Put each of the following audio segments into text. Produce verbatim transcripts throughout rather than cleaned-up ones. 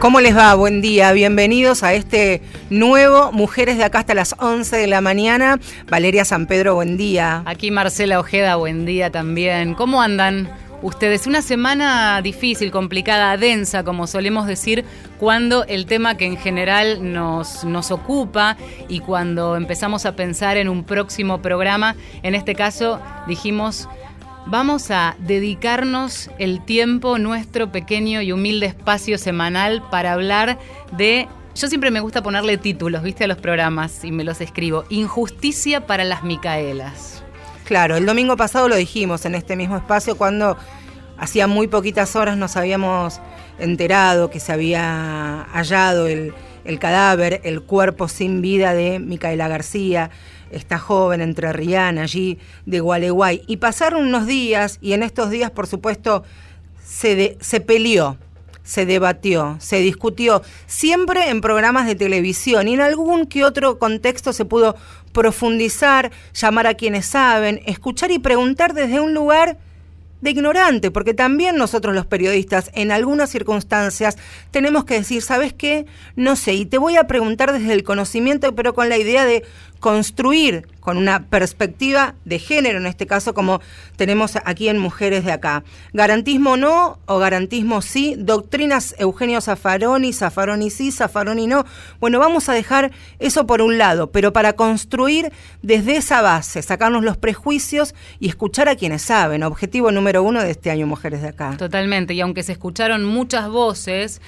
¿Cómo les va? Buen día, bienvenidos a este nuevo Mujeres de Acá hasta las once de la mañana. Valeria San Pedro, buen día. Aquí Marcela Ojeda, buen día también. ¿Cómo andan ustedes? Una semana difícil, complicada, densa, como solemos decir, cuando el tema que en general nos, nos ocupa y cuando empezamos a pensar en un próximo programa, en este caso dijimos... Vamos a dedicarnos el tiempo, nuestro pequeño y humilde espacio semanal para hablar de... Yo siempre me gusta ponerle títulos, ¿viste? A los programas y me los escribo. Injusticia para las Micaelas. Claro, el domingo pasado lo dijimos en este mismo espacio cuando hacía muy poquitas horas nos habíamos enterado que se había hallado el, el cadáver, el cuerpo sin vida de Micaela García, esta joven entrerriana allí de Gualeguay. Y pasaron unos días, y en estos días, por supuesto, se, de, se peleó, se debatió, se discutió, siempre en programas de televisión, y en algún que otro contexto se pudo profundizar, llamar a quienes saben, escuchar y preguntar desde un lugar de ignorante, porque también nosotros los periodistas en algunas circunstancias tenemos que decir, ¿sabes qué? No sé, y te voy a preguntar desde el conocimiento, pero con la idea de construir con una perspectiva de género, en este caso como tenemos aquí en Mujeres de Acá. ¿Garantismo no o garantismo sí? Doctrinas Eugenio Zaffaroni, Zaffaroni sí, Zaffaroni no. Bueno, vamos a dejar eso por un lado, pero para construir desde esa base, sacarnos los prejuicios y escuchar a quienes saben. Objetivo número uno de este año Mujeres de Acá. Totalmente, y aunque se escucharon muchas voces,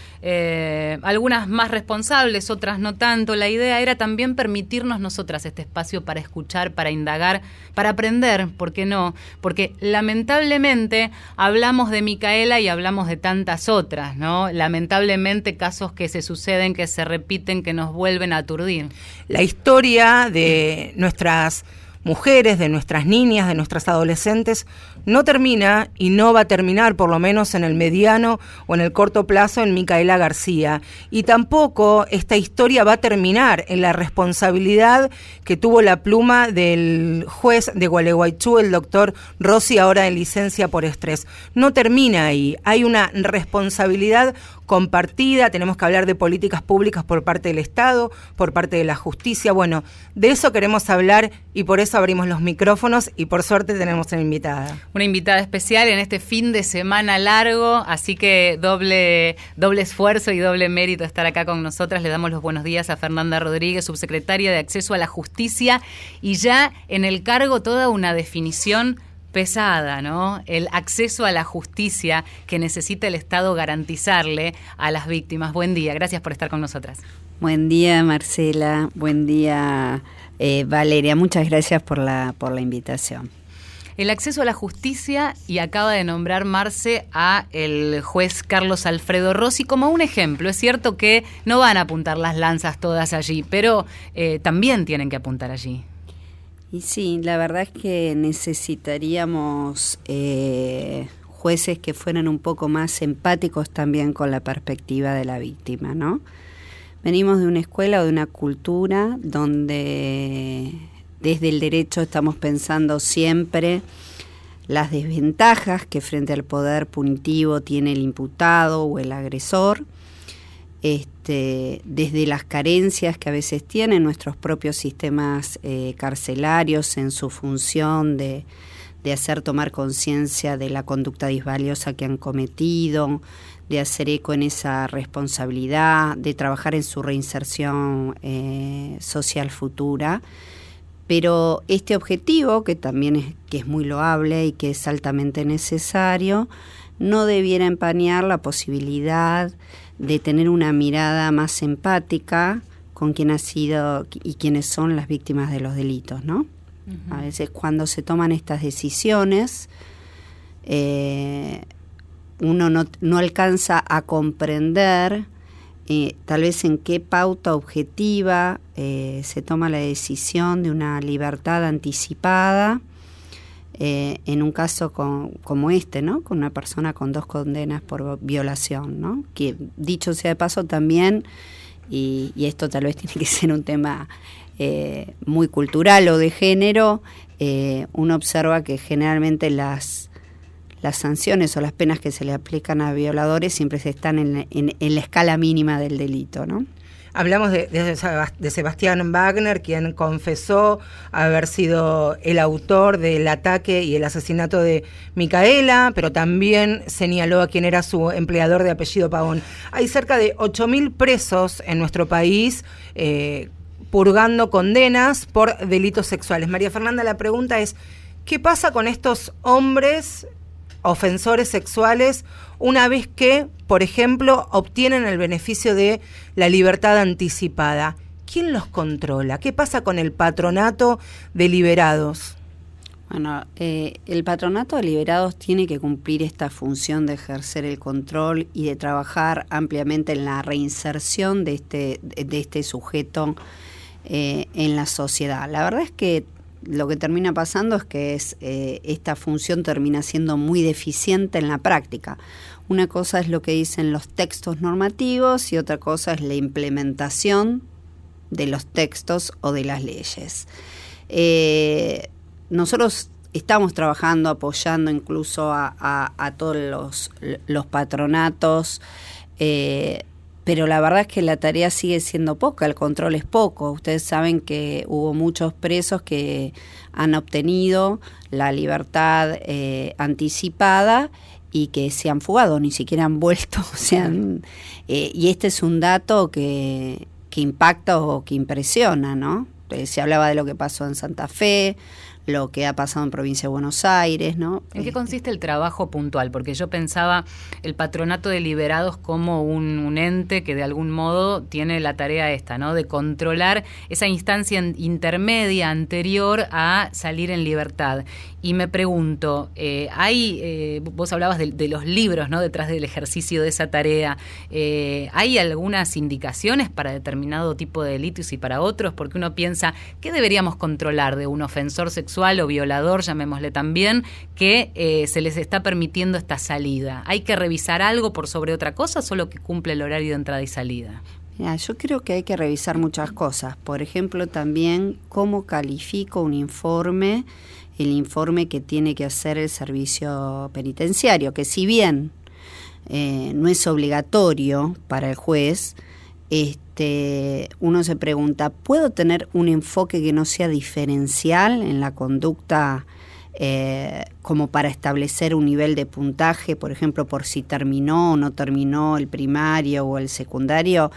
eh, algunas más responsables, otras no tanto, la idea era también permitirnos nosotras este espacio para escuchar, para indagar, para aprender, ¿por qué no? Porque lamentablemente hablamos de Micaela y hablamos de tantas otras, ¿no? Lamentablemente casos que se suceden, que se repiten, que nos vuelven a aturdir. La historia de nuestras mujeres, de nuestras niñas, de nuestras adolescentes, no termina y no va a terminar, por lo menos en el mediano o en el corto plazo, en Micaela García. Y tampoco esta historia va a terminar en la responsabilidad que tuvo la pluma del juez de Gualeguaychú, el doctor Rossi, ahora en licencia por estrés. No termina ahí, hay una responsabilidad compartida, tenemos que hablar de políticas públicas por parte del Estado, por parte de la justicia. Bueno, de eso queremos hablar y por eso abrimos los micrófonos y por suerte tenemos una invitada. Una invitada especial en este fin de semana largo, así que doble, doble esfuerzo y doble mérito estar acá con nosotras. Le damos los buenos días a Fernanda Rodríguez, subsecretaria de Acceso a la Justicia, y ya en el cargo toda una definición pesada, ¿no? El acceso a la justicia que necesita el Estado garantizarle a las víctimas. Buen día, gracias por estar con nosotras. Buen día, Marcela, buen día, eh, Valeria, muchas gracias por la, por la invitación. El acceso a la justicia, y acaba de nombrar Marce a el juez Carlos Alfredo Rossi como un ejemplo. Es cierto que no van a apuntar las lanzas todas allí, pero eh, también tienen que apuntar allí. Y sí, la verdad es que necesitaríamos eh, jueces que fueran un poco más empáticos también con la perspectiva de la víctima, ¿no? Venimos de una escuela o de una cultura donde desde el derecho estamos pensando siempre las desventajas que frente al poder punitivo tiene el imputado o el agresor, Este, desde las carencias que a veces tienen nuestros propios sistemas eh, carcelarios en su función de, de hacer tomar conciencia de la conducta disvaliosa que han cometido, de hacer eco en esa responsabilidad, de trabajar en su reinserción eh, social futura. Pero este objetivo, que también es, que es muy loable y que es altamente necesario, no debiera empañar la posibilidad de tener una mirada más empática con quien ha sido y quienes son las víctimas de los delitos, ¿no? Uh-huh. A veces cuando se toman estas decisiones, eh, uno no, no alcanza a comprender eh, tal vez en qué pauta objetiva eh, se toma la decisión de una libertad anticipada, Eh, en un caso con, como este, ¿no? Con una persona con dos condenas por violación, ¿no? Que dicho sea de paso también, y, y esto tal vez tiene que ser un tema eh, muy cultural o de género, eh, uno observa que generalmente las, las sanciones o las penas que se le aplican a violadores siempre se están en, en, en la escala mínima del delito, ¿no? Hablamos de, de, de Sebastián Wagner, quien confesó haber sido el autor del ataque y el asesinato de Micaela, pero también señaló a quien era su empleador de apellido Pavón. Hay cerca de ocho mil presos en nuestro país eh, purgando condenas por delitos sexuales. María Fernanda, la pregunta es, ¿qué pasa con estos hombres ofensores sexuales una vez que, por ejemplo, obtienen el beneficio de la libertad anticipada? ¿Quién los controla? ¿Qué pasa con el patronato de liberados? Bueno, eh, el patronato de liberados tiene que cumplir esta función de ejercer el control y de trabajar ampliamente en la reinserción de este, de este sujeto eh, en la sociedad. La verdad es que lo que termina pasando es que es, eh, esta función termina siendo muy deficiente en la práctica. Una cosa es lo que dicen los textos normativos y otra cosa es la implementación de los textos o de las leyes. Eh, nosotros estamos trabajando, apoyando incluso a, a, a todos los, los patronatos, eh, pero la verdad es que la tarea sigue siendo poca, el control es poco. Ustedes saben que hubo muchos presos que han obtenido la libertad eh, anticipada y que se han fugado, ni siquiera han vuelto. O sea, eh, y este es un dato que, que impacta o que impresiona, ¿no? Eh, se hablaba de lo que pasó en Santa Fe, lo que ha pasado en Provincia de Buenos Aires, ¿no? ¿En qué consiste el trabajo puntual? Porque yo pensaba el patronato de liberados como un, un ente que de algún modo tiene la tarea esta, ¿no? De controlar esa instancia intermedia anterior a salir en libertad. Y me pregunto, eh, hay, eh, vos hablabas de, de los libros, ¿no? Detrás del ejercicio de esa tarea. Eh, ¿Hay algunas indicaciones para determinado tipo de delitos y para otros? Porque uno piensa, ¿qué deberíamos controlar de un ofensor sexual o violador, llamémosle también, que eh, se les está permitiendo esta salida? ¿Hay que revisar algo por sobre otra cosa o solo que cumple el horario de entrada y salida? Mira, yo creo que hay que revisar muchas cosas. Por ejemplo, también cómo califico un informe, el informe que tiene que hacer el servicio penitenciario, que si bien eh, no es obligatorio para el juez, este, uno se pregunta, ¿puedo tener un enfoque que no sea diferencial en la conducta eh, como para establecer un nivel de puntaje, por ejemplo, por si terminó o no terminó el primario o el secundario?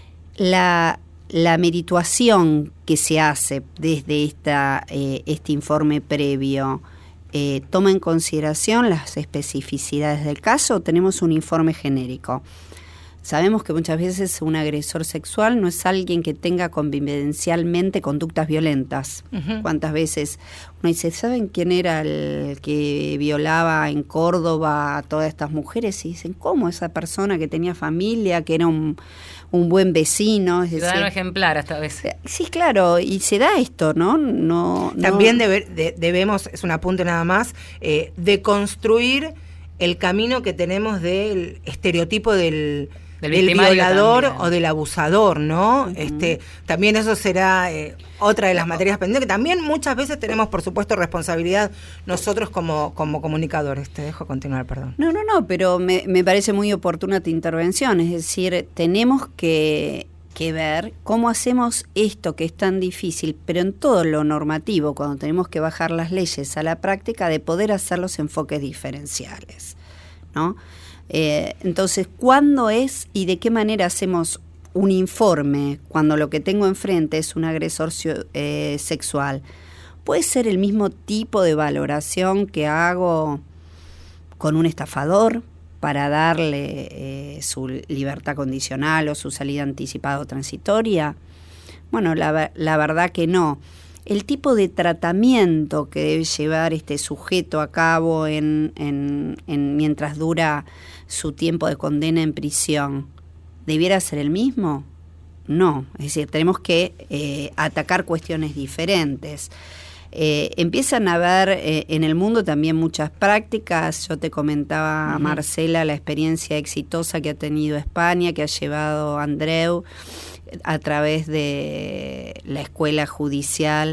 La, la merituación que se hace desde esta, eh, este informe previo, eh, ¿toma en consideración las especificidades del caso o tenemos un informe genérico? Sabemos que muchas veces un agresor sexual no es alguien que tenga convivencialmente conductas violentas. Uh-huh. ¿Cuántas veces uno dice, ¿saben quién era el que violaba en Córdoba a todas estas mujeres? Y dicen, ¿cómo esa persona que tenía familia, que era un, un buen vecino? Es ciudadano ejemplar hasta a veces. Sí, claro, y se da esto, ¿no? no También no... debe, de, debemos, es un apunte nada más, eh, deconstruir el camino que tenemos del estereotipo del... del, del violador también, o del abusador, ¿no? Uh-huh. Este, también eso será eh, otra de las materias pendientes, que también muchas veces tenemos, por supuesto, responsabilidad nosotros como, como comunicadores. Te dejo continuar, perdón. No, no, no, pero me, me parece muy oportuna tu intervención. Es decir, tenemos que, que ver cómo hacemos esto que es tan difícil, pero en todo lo normativo, cuando tenemos que bajar las leyes a la práctica, de poder hacer los enfoques diferenciales, ¿no? Eh, entonces, ¿cuándo es y de qué manera hacemos un informe cuando lo que tengo enfrente es un agresor eh, sexual? ¿Puede ser el mismo tipo de valoración que hago con un estafador para darle eh, su libertad condicional o su salida anticipada o transitoria? Bueno, la, la verdad que no. El tipo de tratamiento que debe llevar este sujeto a cabo en, en, en mientras dura su tiempo de condena en prisión, ¿debiera ser el mismo? No, es decir, tenemos que eh, atacar cuestiones diferentes. Eh, empiezan a haber eh, en el mundo también muchas prácticas. Yo te comentaba, uh-huh. Marcela, la experiencia exitosa que ha tenido España, que ha llevado Andreu a través de la escuela judicial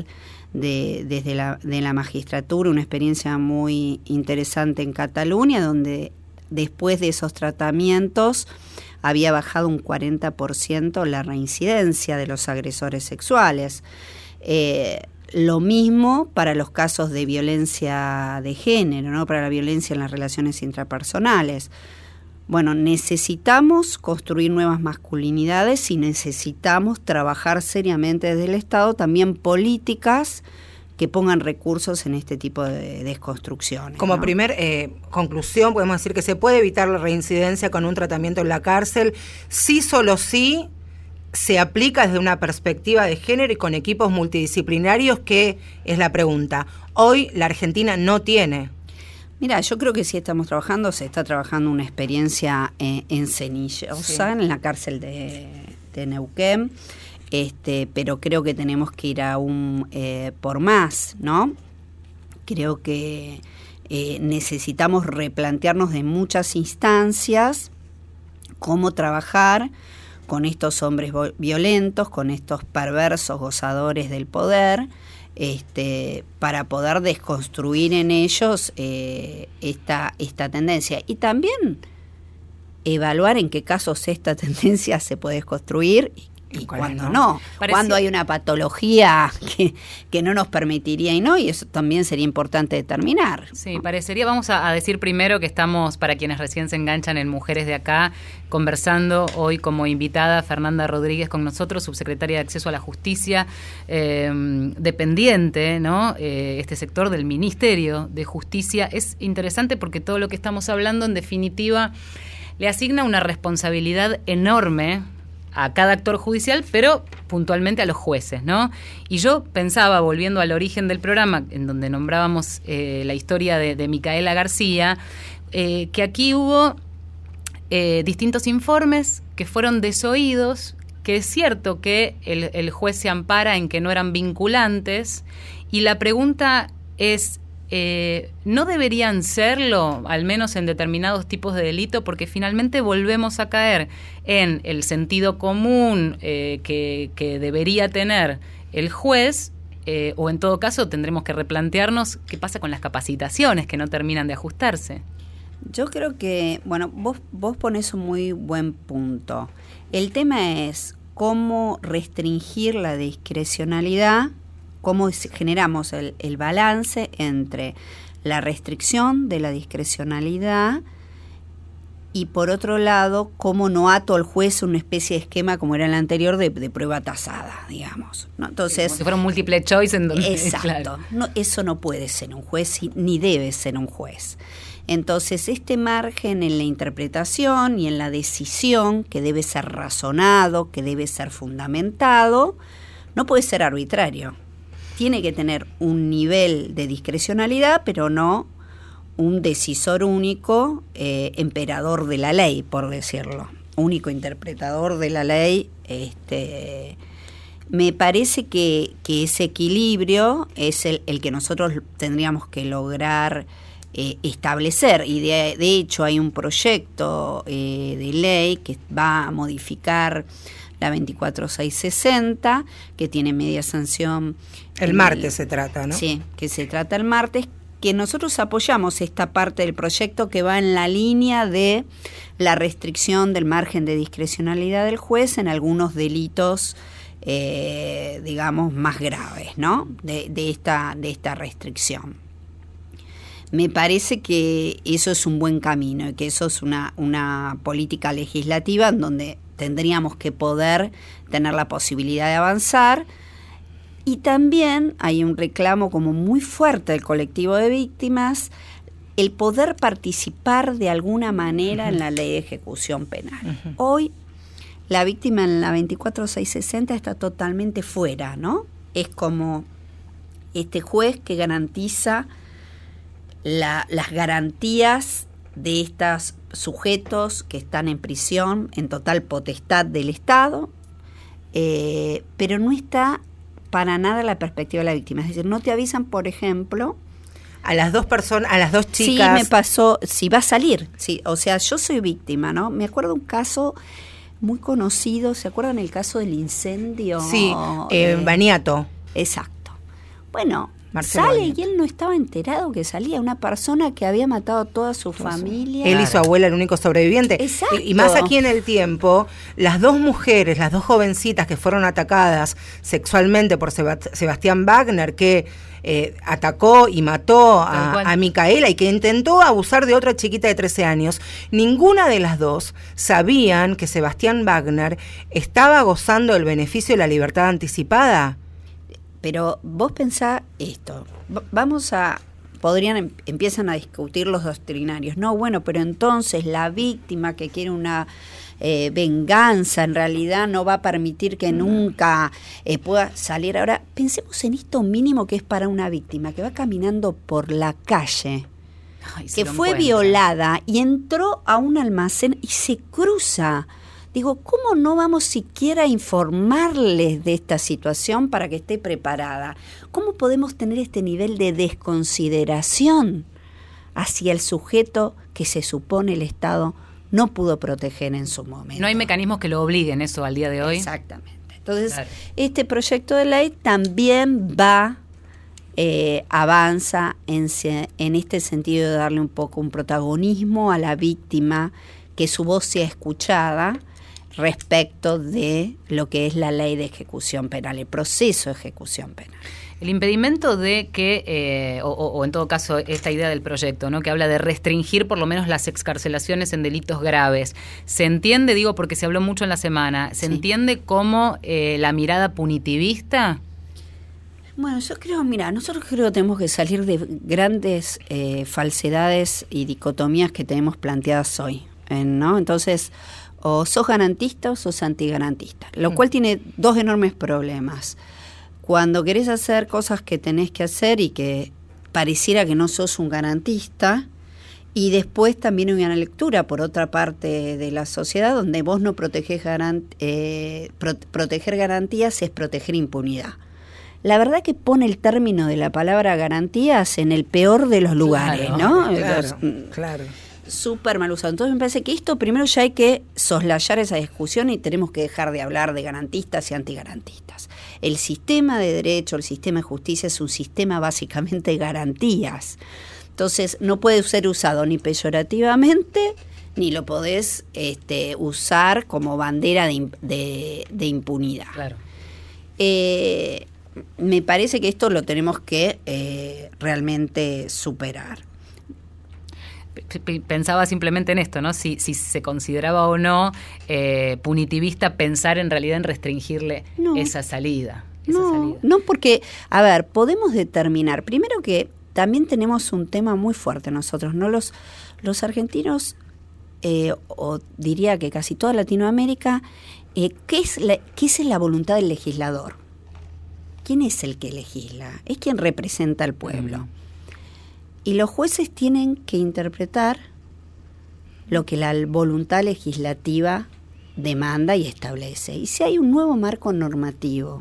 de, desde la, de la magistratura, una experiencia muy interesante en Cataluña, donde después de esos tratamientos había bajado un cuarenta por ciento la reincidencia de los agresores sexuales. Eh, lo mismo para los casos de violencia de género, ¿no? Para la violencia en las relaciones intrapersonales. Bueno, necesitamos construir nuevas masculinidades y necesitamos trabajar seriamente desde el Estado también políticas que pongan recursos en este tipo de desconstrucciones. Como ¿no? primer eh, conclusión, podemos decir que se puede evitar la reincidencia con un tratamiento en la cárcel, sí, solo sí, se aplica desde una perspectiva de género y con equipos multidisciplinarios, que es la pregunta. Hoy la Argentina no tiene. Mira, yo creo que sí estamos trabajando, se está trabajando una experiencia eh, en Cenillosa, sí. en la cárcel de, de Neuquén, este, pero creo que tenemos que ir aún eh, por más, ¿no? Creo que eh, necesitamos replantearnos de muchas instancias cómo trabajar con estos hombres violentos, con estos perversos gozadores del poder, Este, para poder desconstruir en ellos eh, esta, esta tendencia. Y también evaluar en qué casos esta tendencia se puede desconstruir y, y cuándo no. no. Cuando hay una patología que, que no nos permitiría y no, y eso también sería importante determinar. Sí, parecería, vamos a, a decir primero que estamos, para quienes recién se enganchan, en Mujeres de Acá, conversando hoy como invitada Fernanda Rodríguez con nosotros, subsecretaria de Acceso a la Justicia, eh, dependiente, ¿no? Eh, este sector del Ministerio de Justicia. Es interesante porque todo lo que estamos hablando, en definitiva, le asigna una responsabilidad enorme a cada actor judicial, pero puntualmente a los jueces, ¿no? Y yo pensaba, volviendo al origen del programa, en donde nombrábamos eh, la historia de, de Micaela García, eh, que aquí hubo eh, distintos informes que fueron desoídos, que es cierto que el, el juez se ampara en que no eran vinculantes, y la pregunta es, Eh, ¿no deberían serlo, al menos en determinados tipos de delito? Porque finalmente volvemos a caer en el sentido común eh, que, que debería tener el juez, eh, o en todo caso tendremos que replantearnos qué pasa con las capacitaciones que no terminan de ajustarse. Yo creo que, bueno, vos, vos ponés un muy buen punto. El tema es cómo restringir la discrecionalidad, cómo generamos el, el balance entre la restricción de la discrecionalidad y, por otro lado, cómo no ato al juez una especie de esquema como era el anterior de, de prueba tasada, digamos, ¿no? Entonces, como si fuera un múltiple choice en donde... Exacto. Claro. No, eso no puede ser un juez ni debe ser un juez. Entonces, este margen en la interpretación y en la decisión, que debe ser razonado, que debe ser fundamentado, no puede ser arbitrario. Tiene que tener un nivel de discrecionalidad, pero no un decisor único, eh, emperador de la ley, por decirlo, único interpretador de la ley. Este, me parece que, que ese equilibrio es el, el que nosotros tendríamos que lograr eh, establecer, y de, de hecho hay un proyecto eh, de ley que va a modificar la veinticuatro mil seiscientos sesenta, que tiene media sanción. El martes el, se trata, ¿no? Sí, que se trata el martes, que nosotros apoyamos esta parte del proyecto que va en la línea de la restricción del margen de discrecionalidad del juez en algunos delitos, eh, digamos, más graves, ¿no? De, de esta, de esta restricción. Me parece que eso es un buen camino y que eso es una, una política legislativa en donde tendríamos que poder tener la posibilidad de avanzar. Y también hay un reclamo como muy fuerte del colectivo de víctimas, el poder participar de alguna manera uh-huh. en la ley de ejecución penal. Uh-huh. Hoy la víctima en la veinticuatro mil seiscientos sesenta está totalmente fuera, ¿no? Es como este juez que garantiza la, las garantías de estos sujetos que están en prisión en total potestad del Estado, eh, pero no está para nada la perspectiva de la víctima. Es decir, no te avisan, por ejemplo, a las dos personas, a las dos chicas. Sí, me pasó, si va a salir. Sí, o sea, yo soy víctima, ¿no? Me acuerdo un caso muy conocido, ¿se acuerdan el caso del incendio? Sí, eh, Baniato. Exacto. Bueno, Marcelo sale Bañat. y él no estaba enterado que salía una persona que había matado a toda su familia. Él y su abuela, el único sobreviviente. Exacto. Y, y más aquí en el tiempo, las dos mujeres, las dos jovencitas que fueron atacadas sexualmente por Seba- Sebastián Wagner, que eh, atacó y mató a, a Micaela y que intentó abusar de otra chiquita de trece años, ninguna de las dos sabían que Sebastián Wagner estaba gozando del beneficio de la libertad anticipada. Pero vos pensá esto, v- vamos a, podrían, em- empiezan a discutir los doctrinarios, no, bueno, pero entonces la víctima que quiere una eh, venganza en realidad no va a permitir que nunca eh, pueda salir. Ahora, pensemos en esto mínimo que es para una víctima, que va caminando por la calle, Ay, que fue violada y entró a un almacén y se cruza. Digo, ¿cómo no vamos siquiera a informarles de esta situación para que esté preparada? ¿Cómo podemos tener este nivel de desconsideración hacia el sujeto que se supone el Estado no pudo proteger en su momento? No hay mecanismos que lo obliguen eso al día de hoy. Exactamente. Entonces, Claro. este proyecto de ley también va, eh, avanza en, se- en este sentido de darle un poco un protagonismo a la víctima, que su voz sea escuchada respecto de lo que es la ley de ejecución penal, el proceso de ejecución penal. El impedimento de que, eh, o, o en todo caso, esta idea del proyecto, ¿no?, que habla de restringir por lo menos las excarcelaciones en delitos graves, ¿se entiende, digo, porque se habló mucho en la semana, ¿se Sí. entiende como eh, la mirada punitivista? Bueno, yo creo, mira, nosotros creo que tenemos que salir de grandes eh, falsedades y dicotomías que tenemos planteadas hoy, eh, ¿no? Entonces, o sos garantista o sos antigarantista, lo cual tiene dos enormes problemas. Cuando querés hacer cosas que tenés que hacer y que pareciera que no sos un garantista, y después también hay una lectura por otra parte de la sociedad donde vos no protegés garant eh, pro proteger garantías es proteger impunidad. La verdad que pone el término de la palabra garantías en el peor de los lugares, Claro, ¿no? Claro, Los- claro. súper mal usado. Entonces me parece que esto primero ya hay que soslayar esa discusión y tenemos que dejar de hablar de garantistas y antigarantistas. El sistema de derecho, el sistema de justicia es un sistema básicamente de garantías. Entonces no puede ser usado ni peyorativamente ni lo podés este, usar como bandera de, imp- de, de impunidad. Claro. Eh, me parece que esto lo tenemos que eh, realmente superar. P- p- Pensaba simplemente en esto, ¿no? Si, si se consideraba o no eh, punitivista pensar en realidad en restringirle No. esa salida. Esa No, salida. no, porque, a ver, podemos determinar, primero que también tenemos un tema muy fuerte nosotros, ¿no? Los, los argentinos, eh, o diría que casi toda Latinoamérica, eh, ¿qué es la, qué es la voluntad del legislador? ¿Quién es el que legisla? Es quien representa al pueblo. Mm. Y los jueces tienen que interpretar lo que la voluntad legislativa demanda y establece. Y si hay un nuevo marco normativo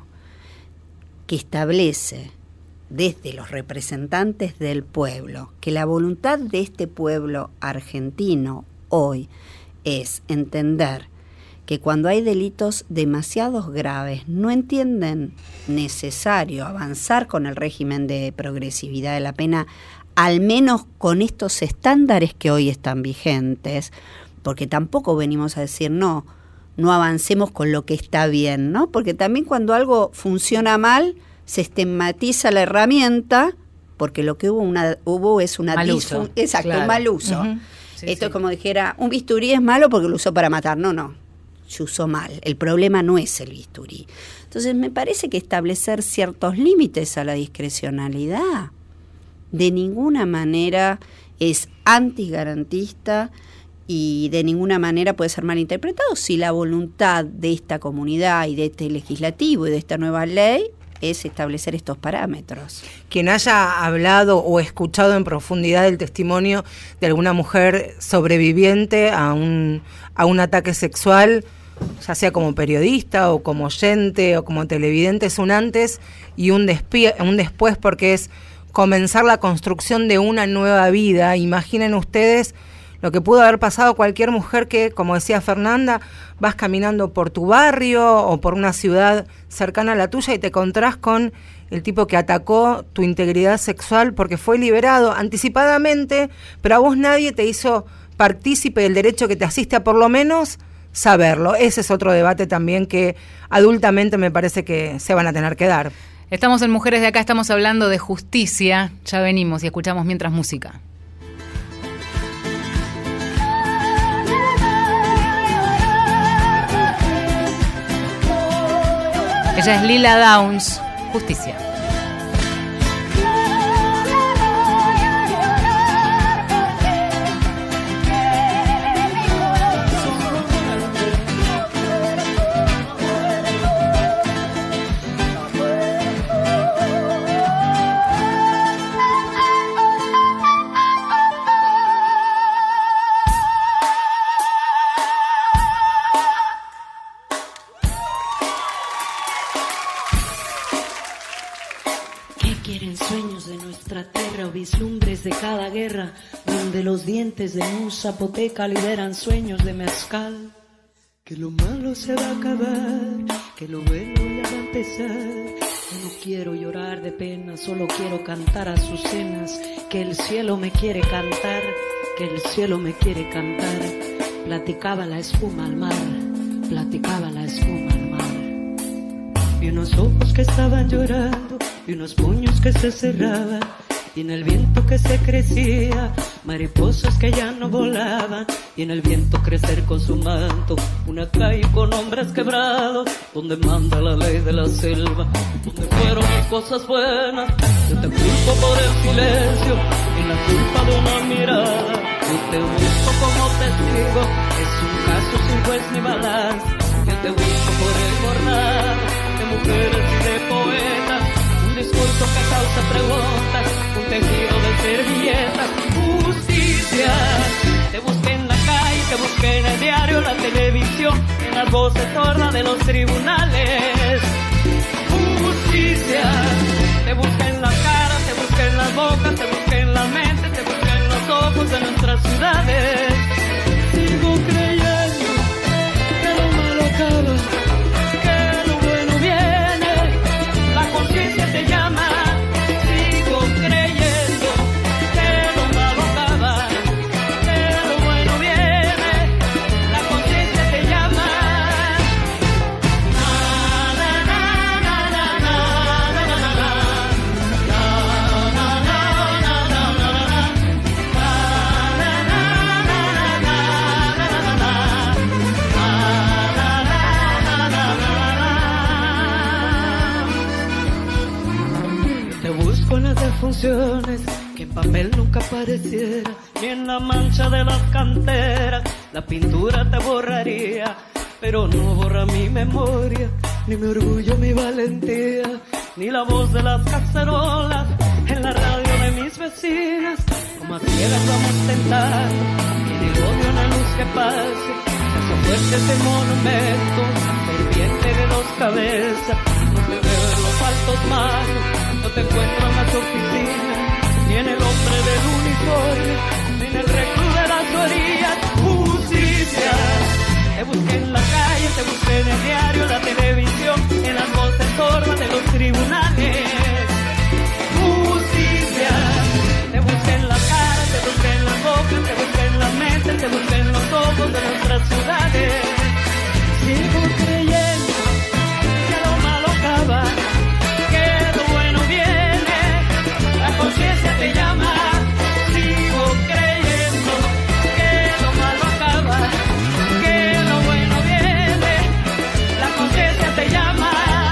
que establece desde los representantes del pueblo que la voluntad de este pueblo argentino hoy es entender que cuando hay delitos demasiado graves no entienden necesario avanzar con el régimen de progresividad de la pena, al menos con estos estándares que hoy están vigentes, porque tampoco venimos a decir no, no avancemos con lo que está bien, ¿no? Porque también cuando algo funciona mal, se estigmatiza la herramienta, porque lo que hubo una hubo es una Mal disfun- uso, exacto, claro. un mal uso. Ujú. Sí, Esto sí. es como dijera, un bisturí es malo porque lo usó para matar. No, no, se usó mal. El problema no es el bisturí. Entonces me parece que establecer ciertos límites a la discrecionalidad de ninguna manera es antigarantista y de ninguna manera puede ser mal interpretado si la voluntad de esta comunidad y de este legislativo y de esta nueva ley es establecer estos parámetros. Quien haya hablado o escuchado en profundidad el testimonio de alguna mujer sobreviviente a un, a un ataque sexual, ya sea como periodista o como oyente o como televidente, es un antes y un, despie- un después, porque es comenzar la construcción de una nueva vida. Imaginen ustedes lo que pudo haber pasado a cualquier mujer que, como decía Fernanda, vas caminando por tu barrio o por una ciudad cercana a la tuya y te encontrás con el tipo que atacó tu integridad sexual porque fue liberado anticipadamente, pero a vos nadie te hizo partícipe del derecho que te asiste a por lo menos saberlo. Ese es otro debate también que adultamente me parece que se van a tener que dar. Estamos en Mujeres de Acá, estamos hablando de justicia. Ya venimos y escuchamos mientras música. Ella es Lila Downs, Justicia. Vislumbres de cada guerra, donde los dientes de un zapoteca liberan sueños de mezcal. Que lo malo se va a acabar, que lo bueno ya va a empezar. Yo no quiero llorar de pena, solo quiero cantar a sus cenas. Que el cielo me quiere cantar, que el cielo me quiere cantar. Platicaba la espuma al mar, platicaba la espuma al mar. Vi unos ojos que estaban llorando, vi unos puños que se cerraban. Y en el viento que se crecía, mariposas que ya no volaban. Y en el viento crecer con su manto, una calle con hombres quebrados, donde manda la ley de la selva, donde fueron las cosas buenas. Yo te culpo por el silencio y la culpa de una mirada. Yo te busco como testigo, es un caso sin juez ni balanza. Yo te busco por el jornal de mujeres y de poetas. Un discurso que causa preguntas, un tejido de servilletas. Justicia, te busqué en la calle, te busqué en el diario, la televisión, en las voces sordas de los tribunales. Justicia, te busqué en la cara, te busqué en las bocas, te busqué en la mente, te busqué en los ojos de nuestras ciudades. Sigo creyendo que lo malo acaba, que lo bueno viene, la conciencia te llama. Sigo creyendo que lo malo acaba, que lo bueno viene, la conciencia te llama. Na na na na na na na na na Te busco en las defunciones, que en papel nunca apareciera, ni en la mancha de las canteras. La pintura te borraría, pero no borra mi memoria, ni mi orgullo, mi valentía, ni la voz de las cacerolas en la radio de mis vecinas. Como a ciegas vamos tentando, y del odio una luz que pase, se hace fuerte ese monumento, serpiente de dos cabezas. No te veo en los altos mares, no te encuentro en las oficinas, ni en el hombre del uniforme, ni en el reclus de las orillas. Justicia, te busqué en la calle, te busqué en el diario, la televisión, en las voces sordas de los tribunales. Justicia, te busqué en la cara, te busqué en las bocas, te busqué en la mente, te busqué en los ojos de nuestras ciudades. Sigo creyendo que lo malo acaba, que lo bueno viene, la conciencia te llama. Sigo creyendo que lo malo acaba, que lo bueno viene, la conciencia te llama.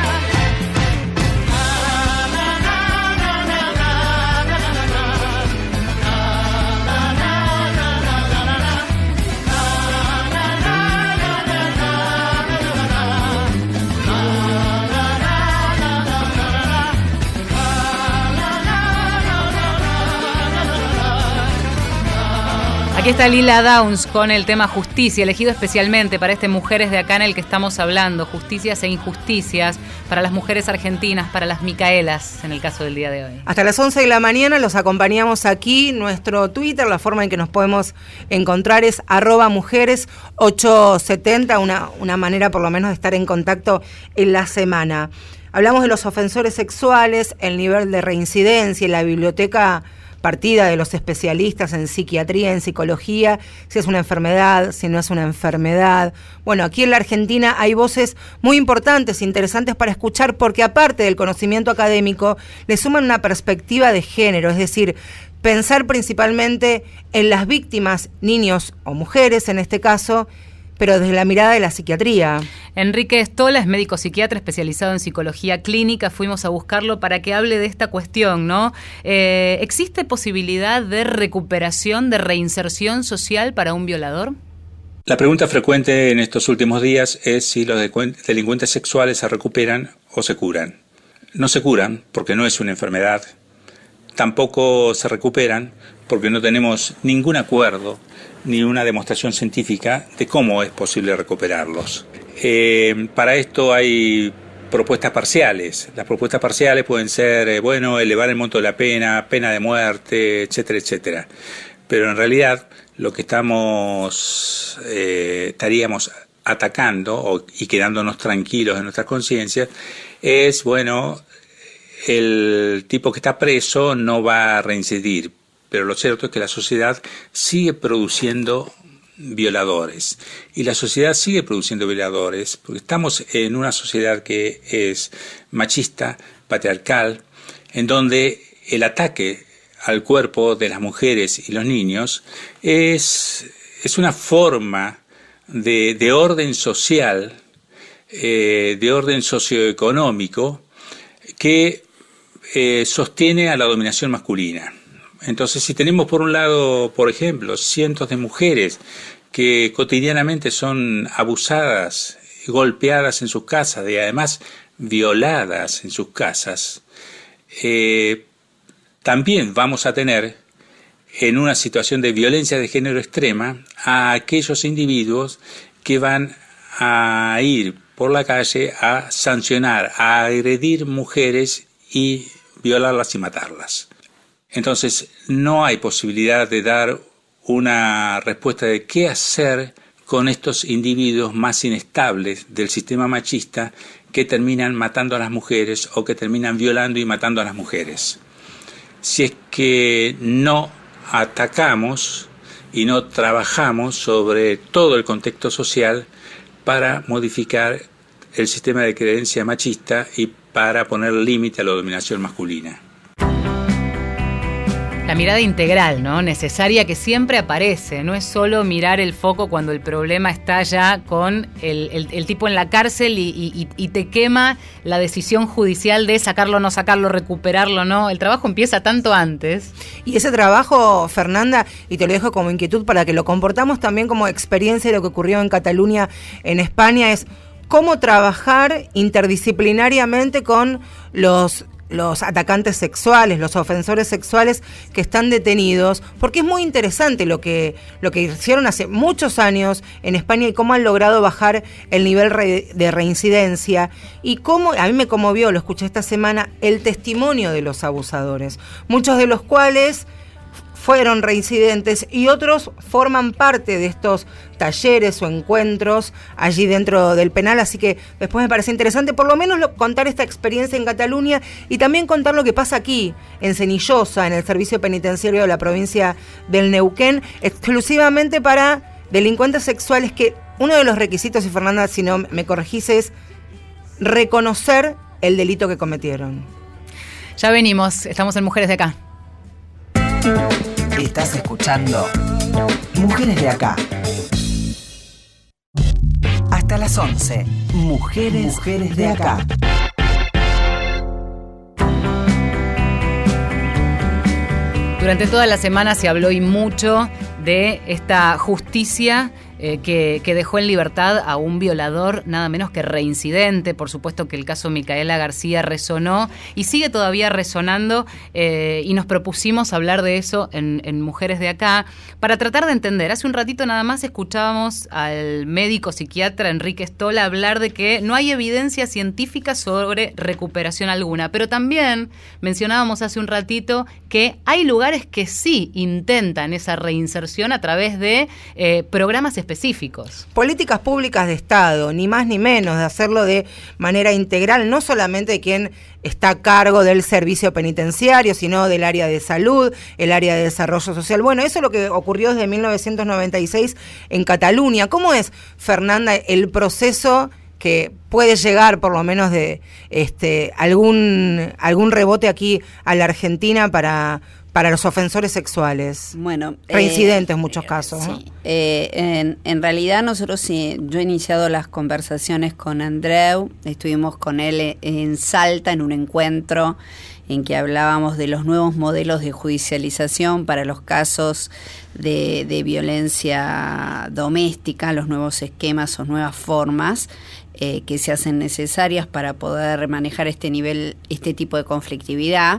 Aquí está Lila Downs con el tema Justicia, elegido especialmente para este Mujeres de Acá en el que estamos hablando, justicias e injusticias para las mujeres argentinas, para las Micaelas, en el caso del día de hoy. Hasta las once de la mañana los acompañamos aquí. Nuestro Twitter, la forma en que nos podemos encontrar es arroba mujeres ochocientos setenta, una, una manera por lo menos de estar en contacto en la semana. Hablamos de los ofensores sexuales, el nivel de reincidencia, la biblioteca partida de los especialistas en psiquiatría, en psicología, si es una enfermedad, si no es una enfermedad. Bueno, aquí en la Argentina hay voces muy importantes, interesantes para escuchar, porque aparte del conocimiento académico, le suman una perspectiva de género, es decir, pensar principalmente en las víctimas, niños o mujeres en este caso, pero desde la mirada de la psiquiatría. Enrique Estola es médico psiquiatra especializado en psicología clínica. Fuimos a buscarlo para que hable de esta cuestión, ¿no? Eh, ¿Existe posibilidad de recuperación, de reinserción social para un violador? La pregunta frecuente en estos últimos días es si los delincuentes sexuales se recuperan o se curan. No se curan porque no es una enfermedad. Tampoco se recuperan porque no tenemos ningún acuerdo ni una demostración científica de cómo es posible recuperarlos. Eh, para esto hay propuestas parciales. Las propuestas parciales pueden ser, eh, bueno, elevar el monto de la pena, pena de muerte, etcétera, etcétera. Pero en realidad lo que estamos, eh, estaríamos atacando o, y quedándonos tranquilos en nuestras conciencias es, bueno, el tipo que está preso no va a reincidir. Pero lo cierto es que la sociedad sigue produciendo violadores. Y la sociedad sigue produciendo violadores porque estamos en una sociedad que es machista, patriarcal, en donde el ataque al cuerpo de las mujeres y los niños es, es una forma de, de orden social, eh, de orden socioeconómico, que eh, sostiene a la dominación masculina. Entonces, si tenemos por un lado, por ejemplo, cientos de mujeres que cotidianamente son abusadas, golpeadas en sus casas y además violadas en sus casas, eh, también vamos a tener en una situación de violencia de género extrema a aquellos individuos que van a ir por la calle a sancionar, a agredir mujeres y violarlas y matarlas. Entonces, no hay posibilidad de dar una respuesta de qué hacer con estos individuos más inestables del sistema machista que terminan matando a las mujeres o que terminan violando y matando a las mujeres. Si es que no atacamos y no trabajamos sobre todo el contexto social para modificar el sistema de creencia machista y para poner límite a la dominación masculina. La mirada integral, ¿no? Necesaria, que siempre aparece. No es solo mirar el foco cuando el problema está ya con el, el, el tipo en la cárcel y, y, y te quema la decisión judicial de sacarlo o no sacarlo, recuperarlo o no. El trabajo empieza tanto antes. Y ese trabajo, Fernanda, y te lo dejo como inquietud para que lo comportamos también como experiencia de lo que ocurrió en Cataluña, en España, es cómo trabajar interdisciplinariamente con los... los atacantes sexuales, los ofensores sexuales que están detenidos, porque es muy interesante lo que, lo que hicieron hace muchos años en España y cómo han logrado bajar el nivel re, de reincidencia y cómo, a mí me conmovió, lo escuché esta semana, el testimonio de los abusadores, muchos de los cuales fueron reincidentes y otros forman parte de estos talleres o encuentros allí dentro del penal, así que después me parece interesante por lo menos lo, contar esta experiencia en Cataluña y también contar lo que pasa aquí, en Senillosa, en el servicio penitenciario de la provincia del Neuquén, exclusivamente para delincuentes sexuales, que uno de los requisitos, y Fernanda, si no me corregís, es reconocer el delito que cometieron. Ya venimos, estamos en Mujeres de Acá. Estás escuchando Mujeres de Acá. Hasta las once. Mujeres, Mujeres de Acá. Durante toda la semana se habló y mucho de esta justicia eh, que, que dejó en libertad a un violador nada menos que reincidente. Por supuesto que el caso Micaela García resonó y sigue todavía resonando, eh, y nos propusimos hablar de eso en, en Mujeres de Acá para tratar de entender. Hace un ratito nada más escuchábamos al médico psiquiatra Enrique Estola hablar de que no hay evidencia científica sobre recuperación alguna, pero también mencionábamos hace un ratito que hay lugares que sí intentan esa reinserción a través de eh, programas específicos. Políticas públicas de Estado, ni más ni menos, de hacerlo de manera integral, no solamente de quien está a cargo del servicio penitenciario, sino del área de salud, el área de desarrollo social. Bueno, eso es lo que ocurrió desde mil novecientos noventa y seis en Cataluña. ¿Cómo es, Fernanda, el proceso que puede llegar por lo menos de este algún algún rebote aquí a la Argentina para para los ofensores sexuales? Bueno, reincidentes eh, en muchos casos, ¿no? Sí. Eh, en, en realidad nosotros sí, yo he iniciado las conversaciones con Andreu, estuvimos con él en Salta en un encuentro en que hablábamos de los nuevos modelos de judicialización para los casos de, de violencia doméstica, los nuevos esquemas o nuevas formas eh, que se hacen necesarias para poder manejar este nivel, este tipo de conflictividad.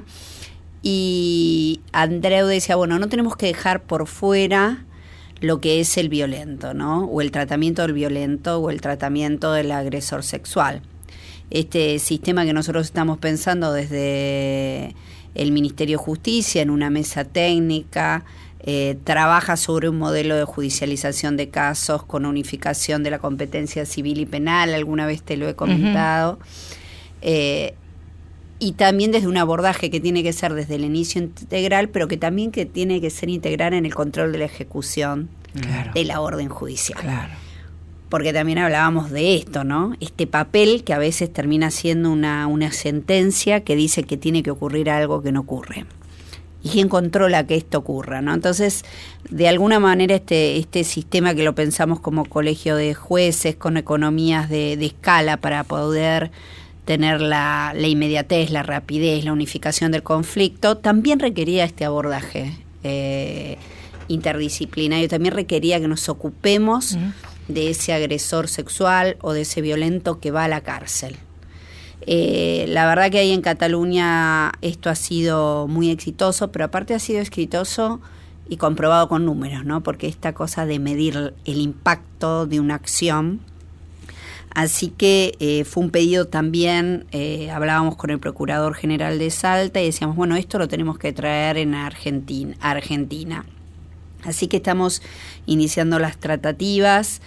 Y Andreu decía, bueno, no tenemos que dejar por fuera lo que es el violento, ¿no? O el tratamiento del violento o el tratamiento del agresor sexual. Este sistema que nosotros estamos pensando desde el Ministerio de Justicia en una mesa técnica, eh, trabaja sobre un modelo de judicialización de casos con unificación de la competencia civil y penal, alguna vez te lo he comentado, uh-huh. eh, y también desde un abordaje que tiene que ser desde el inicio integral, pero que también que tiene que ser integral en el control de la ejecución claro. de la orden judicial. Claro. Porque también hablábamos de esto, ¿no? Este papel que a veces termina siendo una, una sentencia que dice que tiene que ocurrir algo que no ocurre. ¿Y quién controla que esto ocurra, no? Entonces, de alguna manera este, este sistema que lo pensamos como colegio de jueces, con economías de, de escala para poder tener la, la inmediatez, la rapidez, la unificación del conflicto, también requería este abordaje eh, interdisciplinario, también requería que nos ocupemos uh-huh. de ese agresor sexual o de ese violento que va a la cárcel. Eh, la verdad que ahí en Cataluña esto ha sido muy exitoso, pero aparte ha sido exitoso y comprobado con números, ¿no? Porque esta cosa de medir el impacto de una acción. Así que eh, fue un pedido también, eh, hablábamos con el Procurador General de Salta y decíamos, bueno, esto lo tenemos que traer en Argentina. Argentina. Así que estamos iniciando las tratativas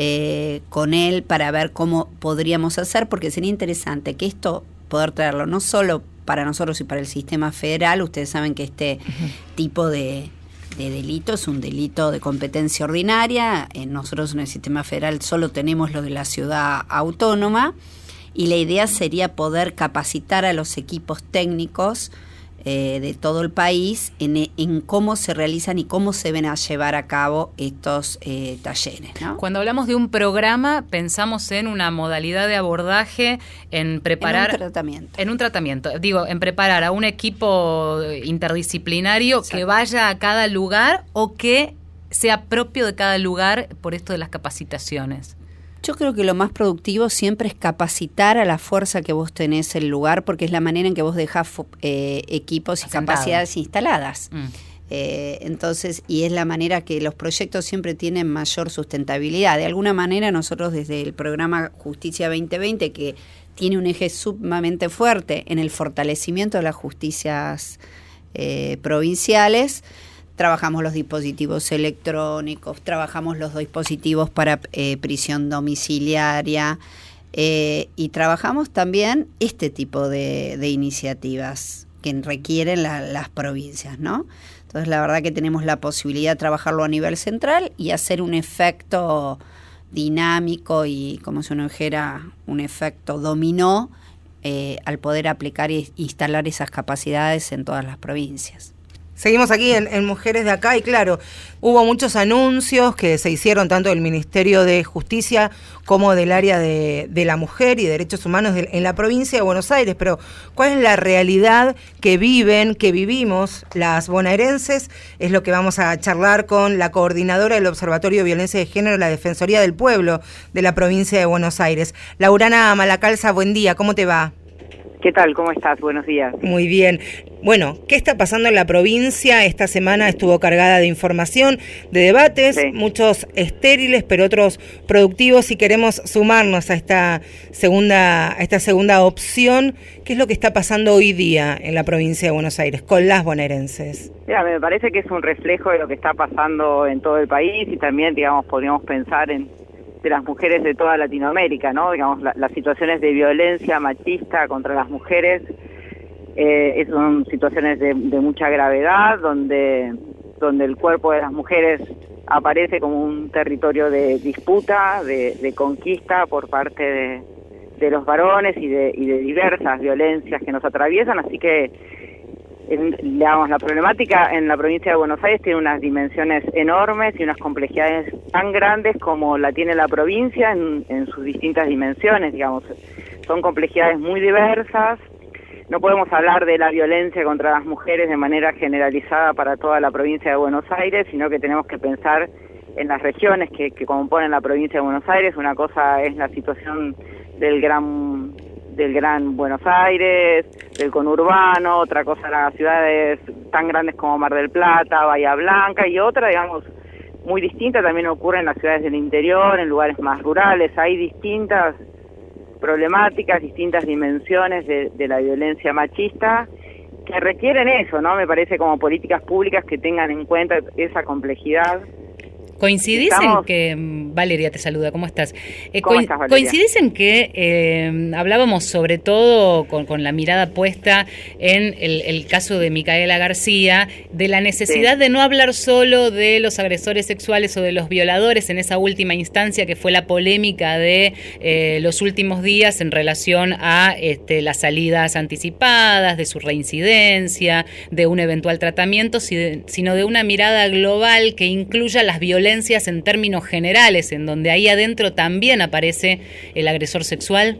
eh, con él para ver cómo podríamos hacer, porque sería interesante que esto, poder traerlo no solo para nosotros y para el sistema federal. Ustedes saben que este uh-huh. tipo de, de delito es un delito de competencia ordinaria. Eh, nosotros en el sistema federal solo tenemos lo de la ciudad autónoma y la idea sería poder capacitar a los equipos técnicos Eh, de todo el país en, en cómo se realizan y cómo se ven a llevar a cabo estos eh, talleres, ¿no? Cuando hablamos de un programa, pensamos en una modalidad de abordaje, en preparar... En un tratamiento. En un tratamiento, digo, en preparar a un equipo interdisciplinario Exacto. que vaya a cada lugar o que sea propio de cada lugar por esto de las capacitaciones. Yo creo que lo más productivo siempre es capacitar a la fuerza que vos tenés en el lugar, porque es la manera en que vos dejás eh, equipos y Asentado. capacidades instaladas. Mm. Eh, entonces, y es la manera que los proyectos siempre tienen mayor sustentabilidad. De alguna manera nosotros desde el programa Justicia veinte veinte, que tiene un eje sumamente fuerte en el fortalecimiento de las justicias eh, provinciales, trabajamos los dispositivos electrónicos, trabajamos los dispositivos para eh, prisión domiciliaria eh, y trabajamos también este tipo de, de iniciativas que requieren la, las provincias, ¿no? Entonces la verdad que tenemos la posibilidad de trabajarlo a nivel central y hacer un efecto dinámico y, como si uno dijera, un efecto dominó eh, al poder aplicar e instalar esas capacidades en todas las provincias. Seguimos aquí en, en Mujeres de Acá y claro, hubo muchos anuncios que se hicieron tanto del Ministerio de Justicia como del área de, de la mujer y derechos humanos de, en la provincia de Buenos Aires, pero ¿cuál es la realidad que viven, que vivimos las bonaerenses? Es lo que vamos a charlar con la coordinadora del Observatorio de Violencia de Género de la Defensoría del Pueblo de la provincia de Buenos Aires. Laurana Malacalza, buen día, ¿cómo te va? ¿Qué tal? ¿Cómo estás? Buenos días. Muy bien. Bueno, ¿qué está pasando en la provincia? Esta semana estuvo cargada de información, de debates, sí. Muchos estériles, pero otros productivos, y queremos sumarnos a esta segunda, a esta segunda opción. ¿Qué es lo que está pasando hoy día en la provincia de Buenos Aires con las bonaerenses? Mira, me parece que es un reflejo de lo que está pasando en todo el país, y también, digamos, podríamos pensar en de las mujeres de toda Latinoamérica, ¿no? Digamos, la, las situaciones de violencia machista contra las mujeres eh, son situaciones de, de mucha gravedad, donde, donde el cuerpo de las mujeres aparece como un territorio de disputa, de, de conquista por parte de, de los varones y de, y de diversas violencias que nos atraviesan, así que En, digamos, la problemática en la provincia de Buenos Aires tiene unas dimensiones enormes y unas complejidades tan grandes como la tiene la provincia en, en sus distintas dimensiones, digamos. Son complejidades muy diversas. No podemos hablar de la violencia contra las mujeres de manera generalizada para toda la provincia de Buenos Aires, sino que tenemos que pensar en las regiones que, que componen la provincia de Buenos Aires. Una cosa es la situación del gran... del Gran Buenos Aires, del conurbano, otra cosa las ciudades tan grandes como Mar del Plata, Bahía Blanca, y otra, digamos, muy distinta también ocurre en las ciudades del interior, en lugares más rurales. Hay distintas problemáticas, distintas dimensiones de, de la violencia machista que requieren eso, ¿no? Me parece, como políticas públicas que tengan en cuenta esa complejidad. ¿Coincidís Estamos... en que, Valeria te saluda, ¿cómo estás? Eh, ¿Cómo co estás, Valeria? ¿Coincidís en que eh, hablábamos sobre todo con, con la mirada puesta en el, el caso de Micaela García, de la necesidad sí. de no hablar solo de los agresores sexuales o de los violadores en esa última instancia que fue la polémica de eh, los últimos días en relación a este, las salidas anticipadas, de su reincidencia, de un eventual tratamiento, sino de una mirada global que incluya las violencias en términos generales, en donde ahí adentro también aparece el agresor sexual?